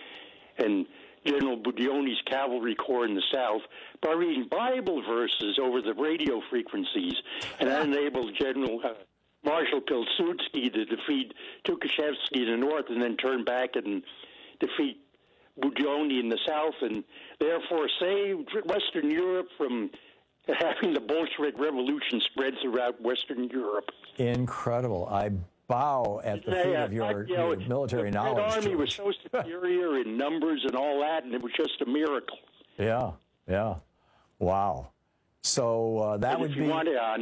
and General Budionny's cavalry corps in the south by reading Bible verses over the radio frequencies. And that enabled General Marshal Pilsudski to defeat Tukhachevsky in the north and then turn back and defeat Budionny in the south, and therefore saved Western Europe from having the Bolshevik Revolution spread throughout Western Europe. Incredible. I bow at the feet of your military knowledge. The Red Army was so superior in numbers and all that, and it was just a miracle. Yeah. Wow. So that would be...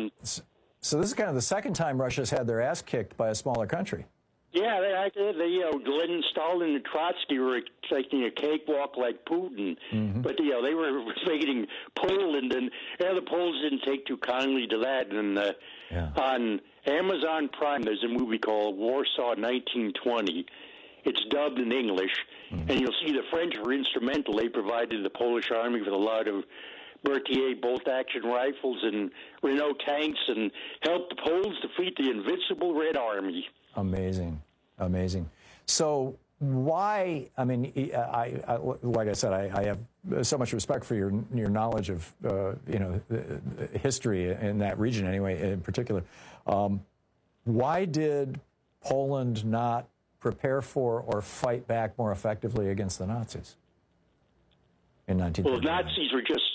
So this is kind of the second time Russia's had their ass kicked by a smaller country. Yeah, Lenin, Stalin, and Trotsky were taking a cakewalk like Putin, but they were invading Poland, and the Poles didn't take too kindly to that. And on Amazon Prime, there's a movie called Warsaw 1920. It's dubbed in English, and you'll see the French were instrumental. They provided the Polish army with a lot of Berthier bolt-action rifles and Renault tanks and helped the Poles defeat the invincible Red Army. Amazing. So why, I mean, I like I said, I have so much respect for your knowledge of, history in that region anyway, in particular. Why did Poland not prepare for or fight back more effectively against the Nazis in 1939? Well, the Nazis were just,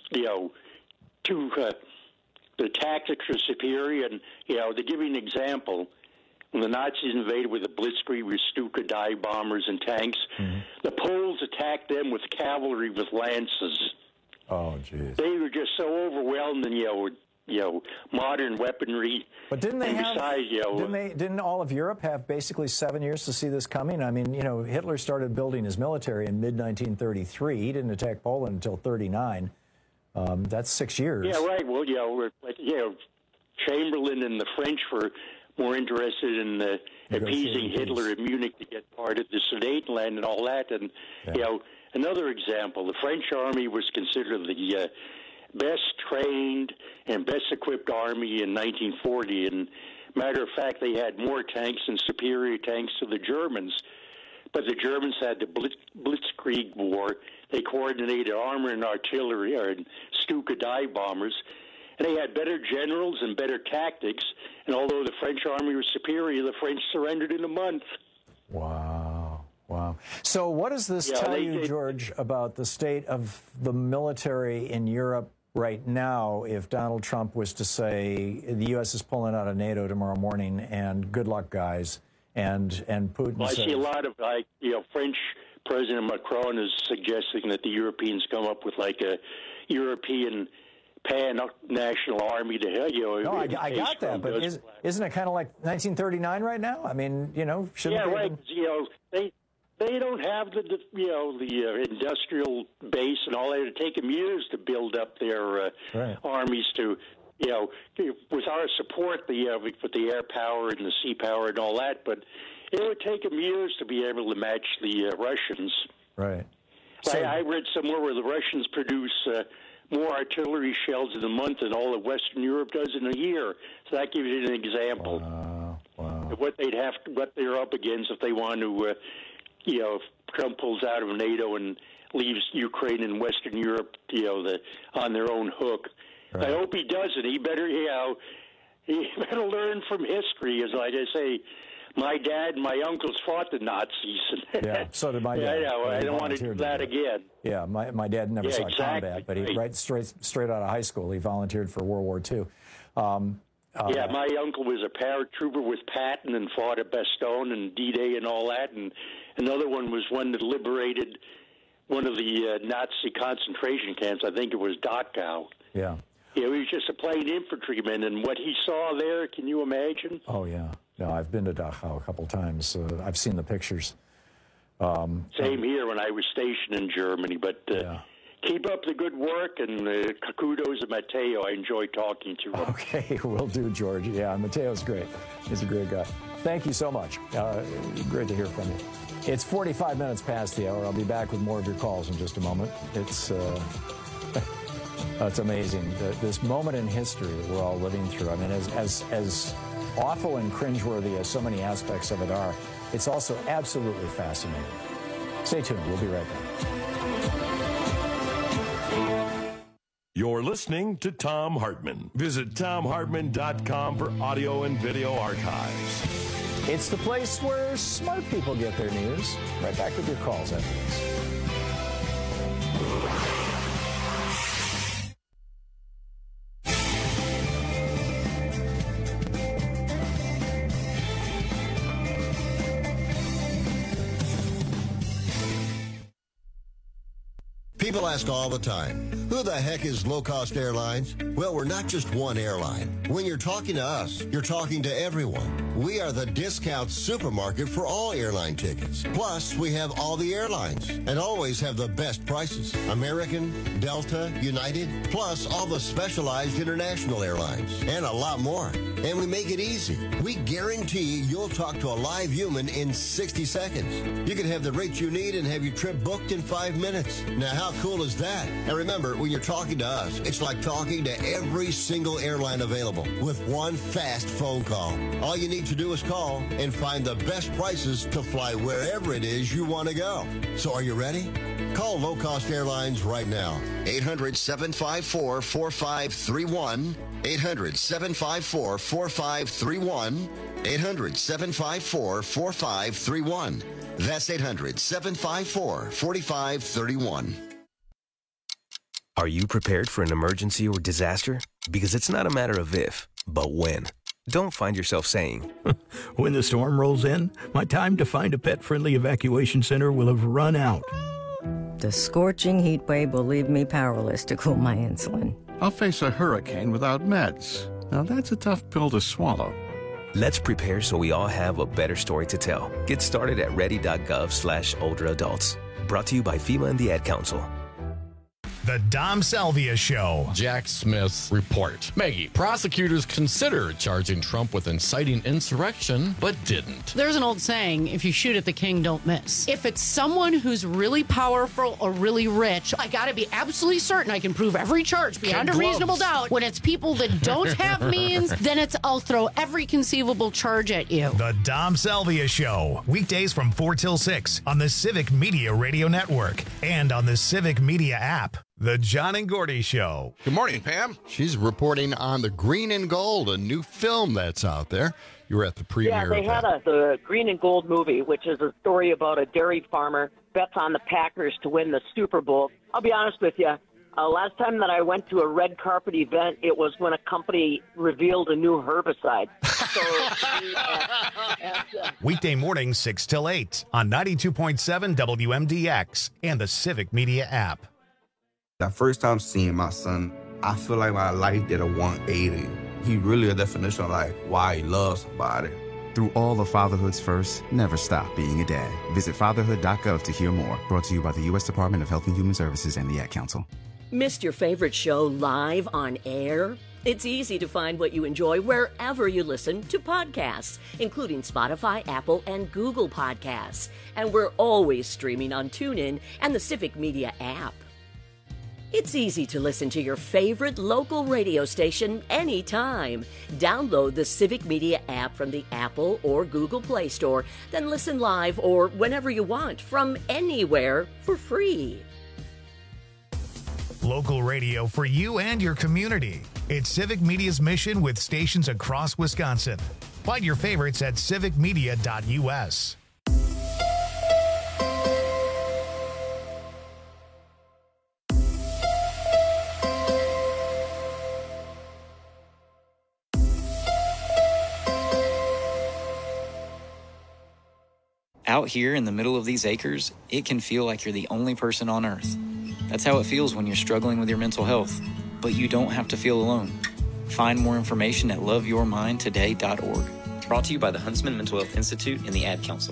the tactics were superior. And, to give you an example, when the Nazis invaded with the Blitzkrieg with Stuka dive bombers and tanks, the Poles attacked them with cavalry with lances. Oh, geez. They were just so overwhelmed and, modern weaponry. But didn't they have, besides, didn't all of Europe have basically 7 years to see this coming? I mean, Hitler started building his military in mid-1933. He didn't attack Poland until 1939. That's 6 years. Yeah, right. Well, Chamberlain and the French were more interested in appeasing Hitler in Munich to get part of the Sudetenland and all that. And, another example, the French army was considered the best trained and best equipped army in 1940. And matter of fact, they had more tanks and superior tanks to the Germans. But the Germans had the Blitzkrieg War. They coordinated armor and artillery and Stuka dive bombers. And they had better generals and better tactics. And although the French army was superior, the French surrendered in a month. Wow. So what does this tell you, George, about the state of the military in Europe right now if Donald Trump was to say the U.S. is pulling out of NATO tomorrow morning and good luck, guys, and Putin I says... see a lot of, French President Macron is suggesting that the Europeans come up with like a European pan-national army to No, I got that, but isn't it kind of like 1939 right now? I mean, shouldn't Yeah, right. They don't have the industrial base and all that. It would take them years to build up their armies to, with our support, with the air power and the sea power and all that, but it would take them years to be able to match the Russians. Right. I read somewhere where the Russians produce more artillery shells in a month than all of Western Europe does in a year. So that gives you an example of what they're up against if they want to, if Trump pulls out of NATO and leaves Ukraine and Western Europe, on their own hook. Right. I hope he doesn't. He better, he better learn from history. As like I say, my dad and my uncles fought the Nazis. Yeah, so did my dad. I don't want to do that again. Yeah, my dad never saw combat, but he straight out of high school, he volunteered for World War II. My uncle was a paratrooper with Patton and fought at Bastogne and D-Day and all that, and another one was one that liberated one of the Nazi concentration camps. I think it was Dachau. Yeah. He was just a plain infantryman, and what he saw there, can you imagine? Oh, yeah. No, I've been to Dachau a couple times. I've seen the pictures. Same here when I was stationed in Germany, but keep up the good work, and kudos to Matteo. I enjoy talking to him. Okay, will do, George. Yeah, Matteo's great. He's a great guy. Thank you so much. Great to hear from you. It's 45 minutes past the hour. I'll be back with more of your calls in just a moment. It's amazing, this moment in history that we're all living through. I mean, as awful and cringeworthy as so many aspects of it are, it's also absolutely fascinating. Stay tuned. We'll be right back. You're listening to Thom Hartmann. Visit ThomHartmann.com for audio and video archives. It's the place where smart people get their news. Right back with your calls after this. People ask all the time, who the heck is Low Cost Airlines? Well, we're not just one airline. When you're talking to us, you're talking to everyone. We are the discount supermarket for all airline tickets. Plus, we have all the airlines and always have the best prices. American, Delta, United, plus all the specialized international airlines and a lot more. And we make it easy. We guarantee you'll talk to a live human in 60 seconds. You can have the rates you need and have your trip booked in 5 minutes. Now, how cool is that? And remember, when you're talking to us, it's like talking to every single airline available with one fast phone call. All you need to do is call and find the best prices to fly wherever it is you want to go. So are you ready? Call Low Cost Airlines right now. 800-754-4531. 800-754-4531. 800-754-4531. That's 800-754-4531. Are you prepared for an emergency or disaster? Because it's not a matter of if, but when. Don't find yourself saying, when the storm rolls in, my time to find a pet-friendly evacuation center will have run out. The scorching heat wave will leave me powerless to cool my insulin. I'll face a hurricane without meds. Now that's a tough pill to swallow. Let's prepare so we all have a better story to tell. Get started at ready.gov/older adults. Brought to you by FEMA and the Ad Council. The Dom Salvia Show. Jack Smith's report. Maggie, prosecutors considered charging Trump with inciting insurrection, but didn't. There's an old saying, if you shoot at the king, don't miss. If it's someone who's really powerful or really rich, I gotta be absolutely certain I can prove every charge beyond a reasonable doubt. When it's people that don't have means, then it's I'll throw every conceivable charge at you. The Dom Salvia Show. Weekdays from 4 till 6 on the Civic Media Radio Network and on the Civic Media app. The John and Gordy Show. Good morning, Pam. She's reporting on The Green and Gold, a new film that's out there. You were at the premiere. Yeah, they had the Green and Gold movie, which is a story about a dairy farmer bets on the Packers to win the Super Bowl. I'll be honest with you. Last time that I went to a red carpet event, it was when a company revealed a new herbicide. Weekday morning, 6 till 8 on 92.7 WMDX and the Civic Media app. The first time seeing my son, I feel like my life did a 180. He really a definition of like why he loves somebody. Through all of fatherhood's first, never stop being a dad. Visit fatherhood.gov to hear more. Brought to you by the U.S. Department of Health and Human Services and the Ad Council. Missed your favorite show live on air? It's easy to find what you enjoy wherever you listen to podcasts, including Spotify, Apple, and Google Podcasts. And we're always streaming on TuneIn and the Civic Media app. It's easy to listen to your favorite local radio station anytime. Download the Civic Media app from the Apple or Google Play Store, then listen live or whenever you want from anywhere for free. Local radio for you and your community. It's Civic Media's mission with stations across Wisconsin. Find your favorites at civicmedia.us. Out here in the middle of these acres, it can feel like you're the only person on earth. That's how it feels when you're struggling with your mental health. But you don't have to feel alone. Find more information at loveyourmindtoday.org. Brought to you by the Huntsman Mental Health Institute and the Ad Council.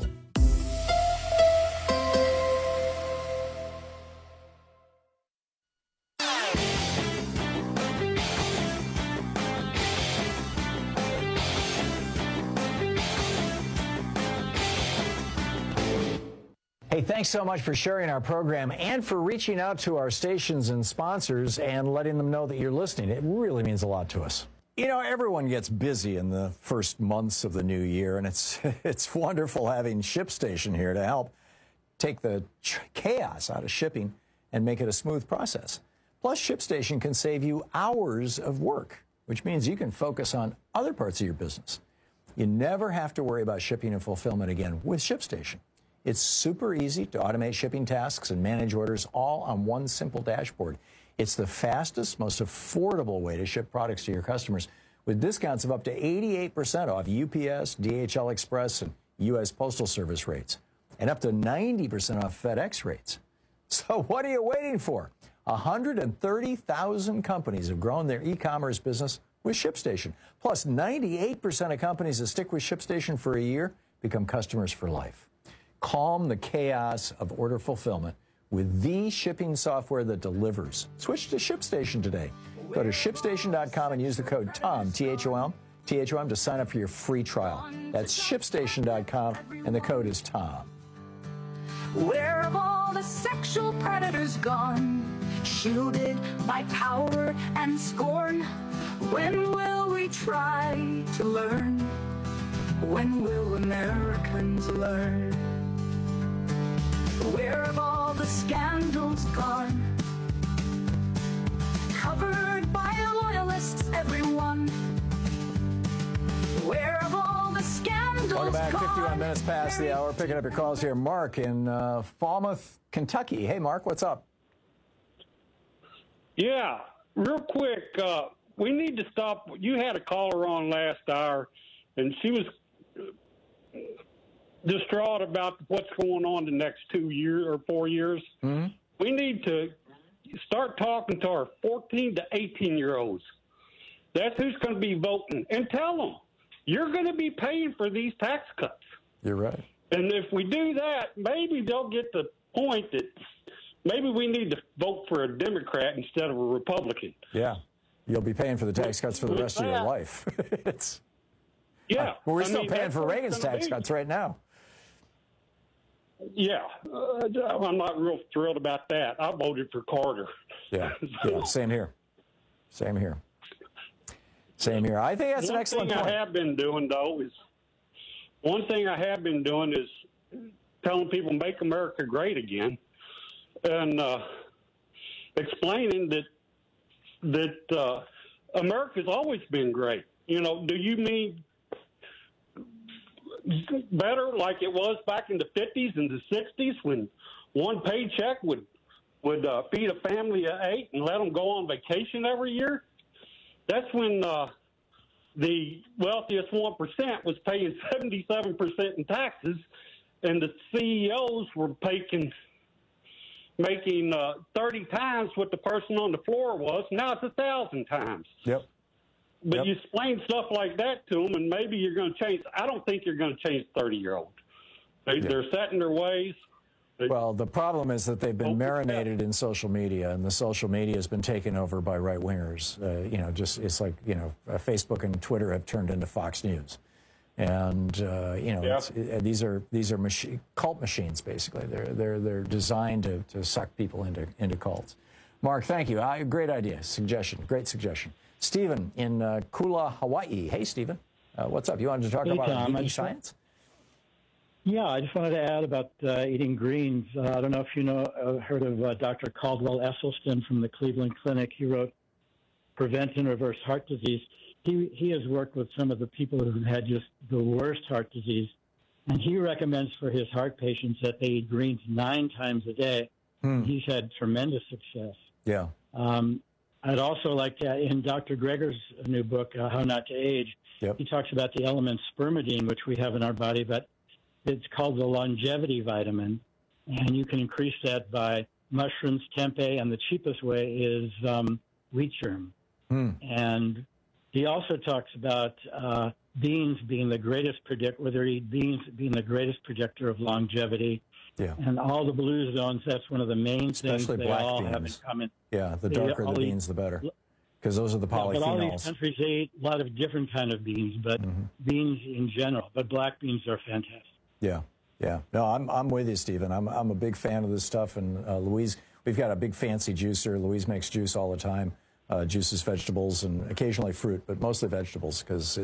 Hey, thanks so much for sharing our program and for reaching out to our stations and sponsors and letting them know that you're listening. It really means a lot to us. You know, everyone gets busy in the first months of the new year, and it's wonderful having ShipStation here to help take the chaos out of shipping and make it a smooth process. Plus, ShipStation can save you hours of work, which means you can focus on other parts of your business. You never have to worry about shipping and fulfillment again with ShipStation. It's super easy to automate shipping tasks and manage orders all on one simple dashboard. It's the fastest, most affordable way to ship products to your customers with discounts of up to 88% off UPS, DHL Express, and U.S. Postal Service rates, and up to 90% off FedEx rates. So what are you waiting for? 130,000 companies have grown their e-commerce business with ShipStation. Plus, 98% of companies that stick with ShipStation for a year become customers for life. Calm the chaos of order fulfillment with the shipping software that delivers. Switch to ShipStation today. Go to ShipStation.com and use the code TOM, T-H-O-M, to sign up for your free trial. That's ShipStation.com, and the code is TOM. Where have all the sexual predators gone? Shielded by power and scorn. When will we try to learn? When will Americans learn? Where have all the scandals gone? Covered by loyalists, everyone. Where have all the scandals Welcome back, gone? 51 minutes past the hour. Picking up your calls here. Mark in Falmouth, Kentucky. Hey, Mark, what's up? Yeah, real quick, we need to stop. You had a caller on last hour, and she was distraught about what's going on the next 2 years or 4 years. Mm-hmm. We need to start talking to our 14 to 18-year-olds. That's who's going to be voting. And tell them, you're going to be paying for these tax cuts. You're right. And if we do that, maybe they'll get the point that maybe we need to vote for a Democrat instead of a Republican. Yeah. You'll be paying for the tax cuts for the rest of your life. Yeah. Well, we're still paying for Reagan's tax cuts right now. Yeah. I'm not real thrilled about that. I voted for Carter. Yeah. Yeah. Same here. Same here. Same here. I think that's an excellent point. One thing I have been doing is telling people make America great again, and explaining that America's always been great. You know, do you mean better like it was back in the 50s and the 60s when one paycheck would feed a family of 8 and let them go on vacation every year? That's when the wealthiest 1% was paying 77% in taxes, and the CEOs were making 30 times what the person on the floor was. Now it's 1,000 times. Yep. But you explain stuff like that to them, and maybe you're going to change. I don't think you're going to change 30-year-olds. They're set in their ways. Well, the problem is that they've been marinated in social media, and the social media has been taken over by right-wingers. It's like, Facebook and Twitter have turned into Fox News. And, these are cult machines, basically. They're designed to suck people into cults. Mark, thank you. Great idea. Suggestion. Great suggestion. Stephen in Kula, Hawaii. Hey, Stephen. What's up? You wanted to talk about DP science? Yeah, I just wanted to add about eating greens. I don't know if you heard of Dr. Caldwell Esselstyn from the Cleveland Clinic. He wrote Prevent and Reverse Heart Disease. He has worked with some of the people who had just the worst heart disease, and he recommends for his heart patients that they eat greens 9 times a day. He's had tremendous success. Yeah. I'd also like to, in Dr. Greger's new book, How Not to Age, he talks about the element spermidine, which we have in our body, but it's called the longevity vitamin, and you can increase that by mushrooms, tempeh, and the cheapest way is wheat germ. And he also talks about beans being the greatest predictor of longevity. Yeah. And all the blue zones, that's one of the main things they all have in common. Yeah, the darker the beans, the better, because those are the polyphenols. But all these countries, they eat a lot of different kind of beans, but beans in general. But black beans are fantastic. Yeah, yeah. No, I'm with you, Stephen. I'm a big fan of this stuff. And Louise, we've got a big fancy juicer. Louise makes juice all the time, juices vegetables and occasionally fruit, but mostly vegetables, because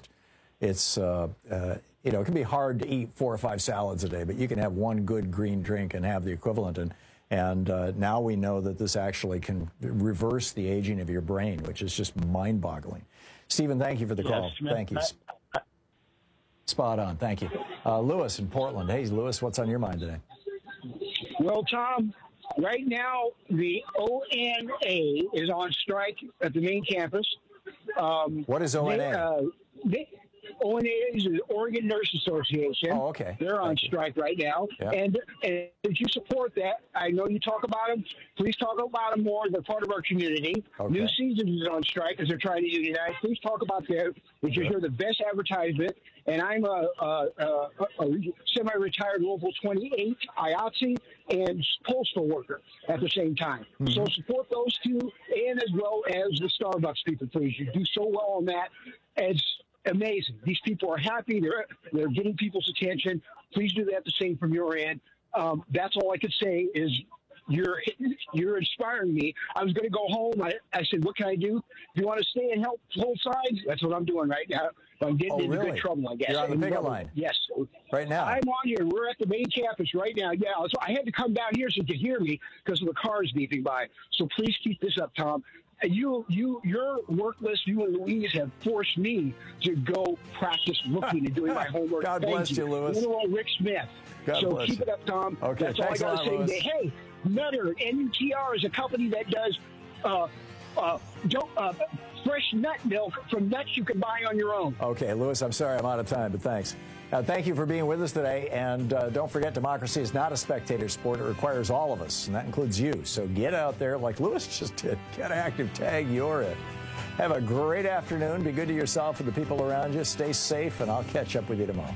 it can be hard to eat 4 or 5 salads a day, but you can have one good green drink and have the equivalent. And now we know that this actually can reverse the aging of your brain, which is just mind-boggling. Stephen, thank you for the call. Thank you. Spot on. Thank you. Lewis in Portland. Hey, Lewis, what's on your mind today? Well, Tom, right now the ONA is on strike at the main campus. What is ONA? ONA is the Oregon Nurse Association. Oh, okay. They're on strike right now. Yeah. And if you support that, I know you talk about them. Please talk about them more. They're part of our community. Okay. New Seasons is on strike because they're trying to unionize. Please talk about that because you're the best advertisement. And I'm a semi-retired Local 28 IATSE and postal worker at the same time. So support those two, and as well as the Starbucks people, please. You do so well on that. It's amazing. These people are happy. They're getting people's attention. Please do that the same from your end. That's all I could say is you're inspiring me. I was going to go home. I said, what can I do? If you want to stay and help both sides, that's what I'm doing right now. I'm getting into good trouble, I guess. You're on the picket line? Yes. Right now? I'm on here. We're at the main campus right now. Yeah, so I had to come down here so you could hear me because of the cars beeping by. So please keep this up, Tom. Your work list, you and Louise have forced me to go practice looking and doing my homework. God bless you, Louis. Little Rick Smith. God bless keep you. it up, Tom. Okay, that's all I got to say today. Hey, Nutter, NUTR is a company that does fresh nut milk from nuts you can buy on your own. Okay, Louis, I'm sorry I'm out of time, but thanks. Thank you for being with us today. And don't forget, democracy is not a spectator sport. It requires all of us, and that includes you. So get out there like Louis just did. Get active, tag, you're it. Have a great afternoon. Be good to yourself and the people around you. Stay safe, and I'll catch up with you tomorrow.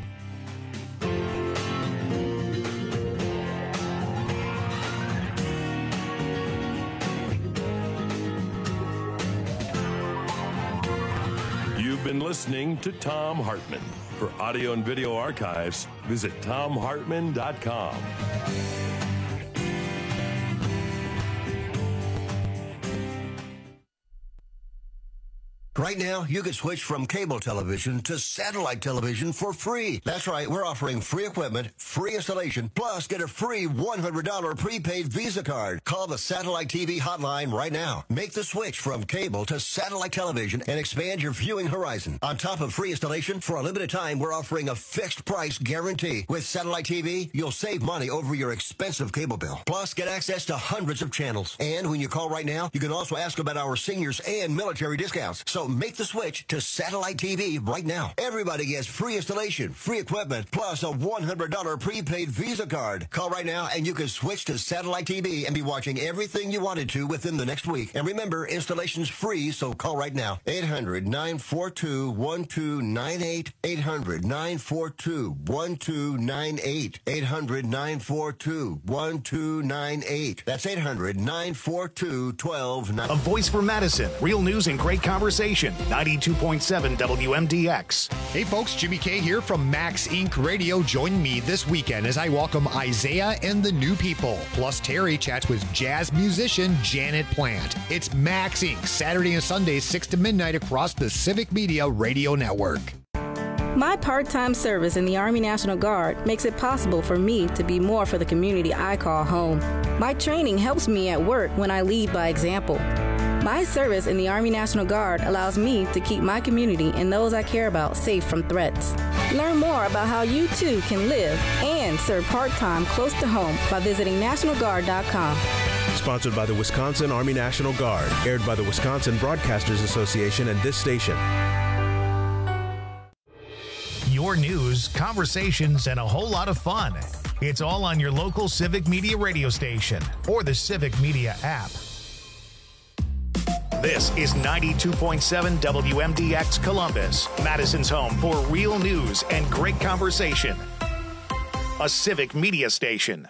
You've been listening to Thom Hartmann. For audio and video archives, visit ThomHartmann.com. Right now, you can switch from cable television to satellite television for free. That's right, we're offering free equipment, free installation, plus get a free $100 prepaid Visa card. Call the Satellite TV hotline right now. Make the switch from cable to satellite television and expand your viewing horizon. On top of free installation, for a limited time, we're offering a fixed price guarantee. With Satellite TV, you'll save money over your expensive cable bill. Plus, get access to hundreds of channels. And when you call right now, you can also ask about our seniors and military discounts. So make the switch to Satellite TV right now. Everybody gets free installation, free equipment, plus a $100 prepaid Visa card. Call right now and you can switch to Satellite TV and be watching everything you wanted to within the next week. And remember, installation's free, so call right now. 800-942-1298. 800-942-1298. 800-942-1298. That's 800-942-1298. A voice for Madison. Real news and great conversation. station, 92.7 WMDX. Hey folks, Jimmy K here from Max Inc. Radio. Join me this weekend as I welcome Isaiah and the New People. Plus Terry chats with jazz musician Janet Plant. It's Max Inc. Saturday and Sunday, 6 to midnight across the Civic Media Radio Network. My part-time service in the Army National Guard makes it possible for me to be more for the community I call home. My training helps me at work when I lead by example. My service in the Army National Guard allows me to keep my community and those I care about safe from threats. Learn more about how you too can live and serve part-time close to home by visiting NationalGuard.com. Sponsored by the Wisconsin Army National Guard. Aired by the Wisconsin Broadcasters Association and this station. Your news, conversations, and a whole lot of fun. It's all on your local Civic Media radio station or the Civic Media app. This is 92.7 WMDX Columbus, Madison's home for real news and great conversation. A Civic Media station.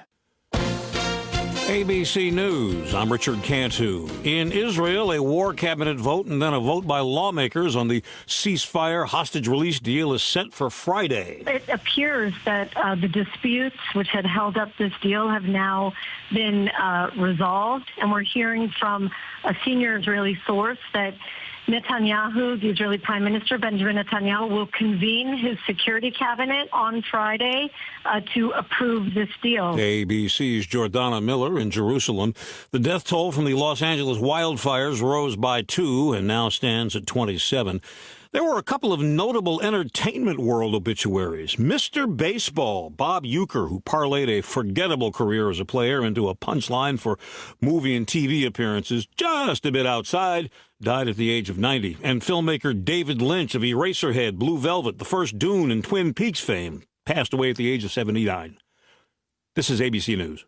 ABC News, I'm Richard Cantu. In Israel, a war cabinet vote and then a vote by lawmakers on the ceasefire hostage release deal is set for Friday. It appears that the disputes which had held up this deal have now been resolved, and we're hearing from a senior Israeli source that Netanyahu, the Israeli Prime Minister Benjamin Netanyahu, will convene his security cabinet on Friday to approve this deal. ABC's Jordana Miller in Jerusalem. The death toll from the Los Angeles wildfires rose by 2 and now stands at 27. There were a couple of notable entertainment world obituaries. Mr. Baseball, Bob Uecker, who parlayed a forgettable career as a player into a punchline for movie and TV appearances just a bit outside, died at the age of 90. And filmmaker David Lynch of Eraserhead, Blue Velvet, The First Dune, and Twin Peaks fame passed away at the age of 79. This is ABC News.